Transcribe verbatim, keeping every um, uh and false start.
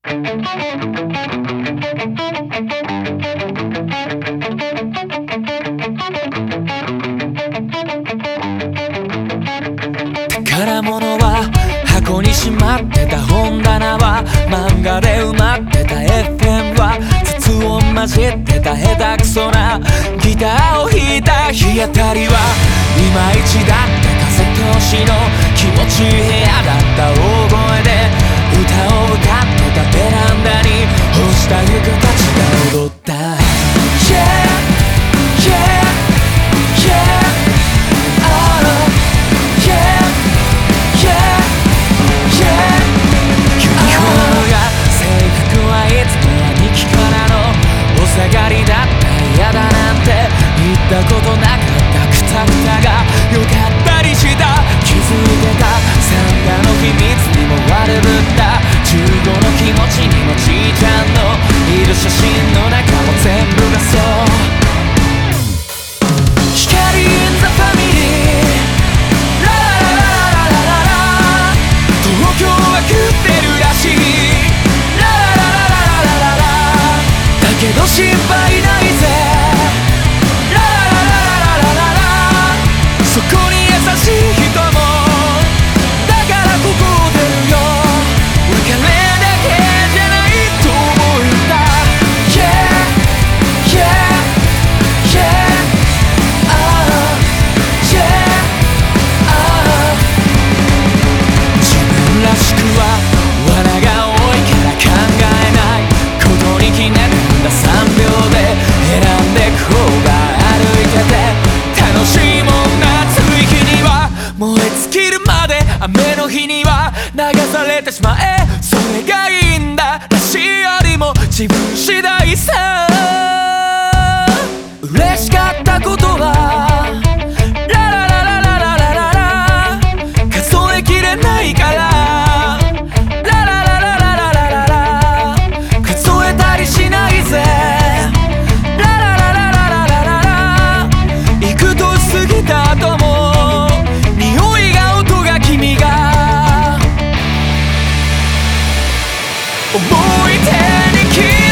宝物は箱にしまってた、本棚は漫画で埋まってた、 エフエム は雑音混じってた、下手くそなギターを弾いた、日当たりはいまいちだった、風通しの気持ちいい部屋だった、大声で歌を歌ってた、ベランダに干した服たちが踊った、yeah, yeah, yeah, oh, yeah下がりだったら嫌だなんて言ったことなかった、くたくたがよかったりした、気づいてたサンダの秘密にも悪ぶった、じゅうごの気持ちにもじいちゃんのいる写真の中も全部がそう、光 in the family ララララララララ、東京は食ってるらしい、ララララララララ、だけど心配ないぜ、ララララララララ、そこに優しい人もだからここ出るよ、別れだけじゃないと思うんだ、 Yeah, yeah, yeah, oh, yeah, oh、 自分らしくは罠が多いから考えないことに決めた、さんびょうで選んでこうが歩いてて楽しいもんな、暑い日には燃え尽きるまで、雨の日には流されてしまえ、それがいいんだ、らしいよりも自分次第さ、嬉しかったことはラララララララララ、数えきれないから、ラララララララララ、数えたりしないぜ、ラララララララララ、幾年過ぎた後も匂いが音が君が思い出に消え